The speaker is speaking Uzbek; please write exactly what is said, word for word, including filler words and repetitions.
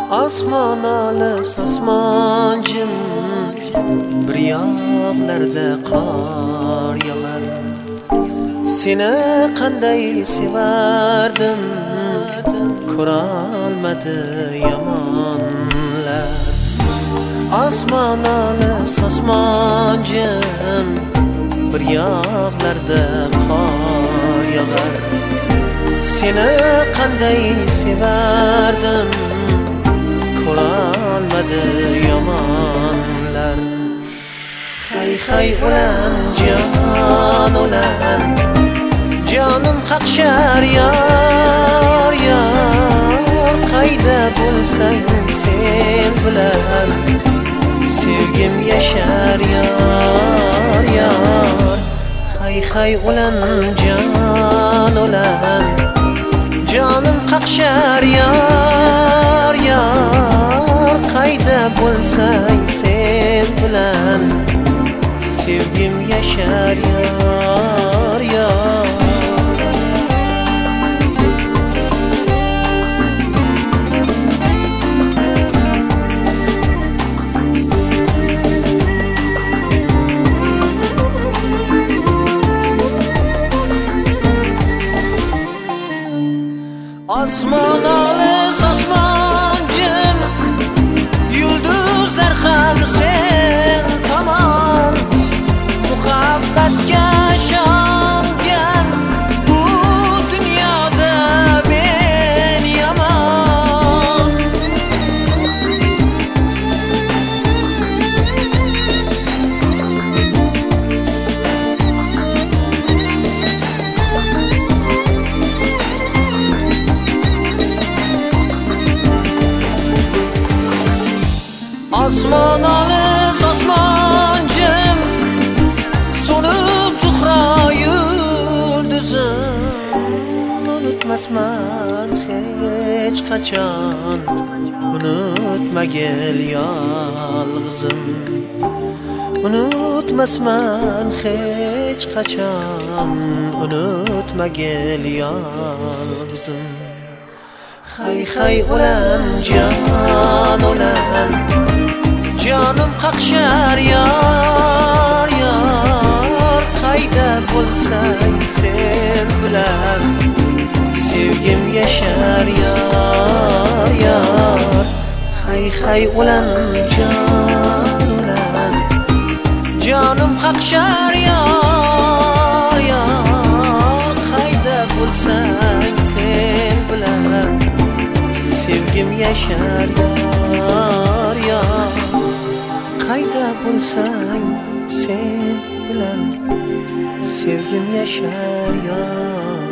Osmon olis osmon jim, bir yoqlarda qor yog'ar. Seni qanday sevardim, ko'rolmadi yomonlar. Osmon olis osmon jim, bir yoqlarda qor yog'ar. Seni qanday sevardim, ko'rolmadi yomonlar. Hay hay o'lan jon o'lan, jonim qaqshar yor yor. Qayda bo'lsang sen bilan sevgim yashar yor yor. Hay hay o'lan jon o'lan, jonim qaqshar yor yor. Qayda bo'lsang sen bilan sevgim yashar yor yor. Osmon olis osmon jim, yulduzlar ham sen tomon. Muhabbatga ishongan bu dunyoda men yomon. Osmon olis osmon jim, so'nib zuhro yulduzim. Unutmasman hech qachon, unutmagil yolg'izim. Unutmasman hech qachon, unutmagil yolg'izim. Hay hay o'lan jon o'lan, jonim qaqshar yor yor. Qayda bo'lsang sen bilan sevgim yashar yor yor. Hay hay o'lan jon o'lan, jonim qaqshar yor yor. Qayda bo'lsang sen bilan sevgim yashar yor yor. Qayda bo'lsang sen bilan sevgim yashar yor.